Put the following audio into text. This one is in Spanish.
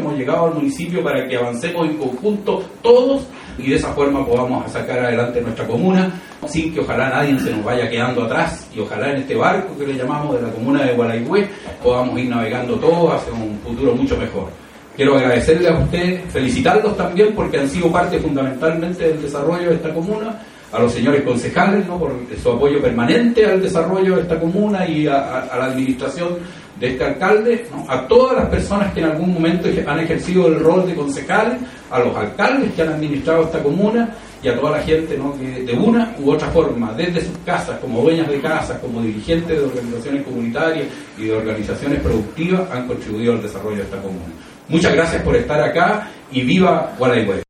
hemos llegado al municipio para que avancemos en conjunto todos y de esa forma podamos sacar adelante nuestra comuna, sin que ojalá nadie se nos vaya quedando atrás, y ojalá en este barco que le llamamos de la comuna de Gualeguay podamos ir navegando todos hacia un futuro mucho mejor. Quiero agradecerles a ustedes, felicitarlos también porque han sido parte fundamentalmente del desarrollo de esta comuna, a los señores concejales, ¿no?, por su apoyo permanente al desarrollo de esta comuna y a la administración de este alcalde, ¿no?, a todas las personas que en algún momento han ejercido el rol de concejales, a los alcaldes que han administrado esta comuna y a toda la gente, ¿no?, que de una u otra forma, desde sus casas, como dueñas de casas, como dirigentes de organizaciones comunitarias y de organizaciones productivas, han contribuido al desarrollo de esta comuna. Muchas gracias por estar acá y viva Gualeguay.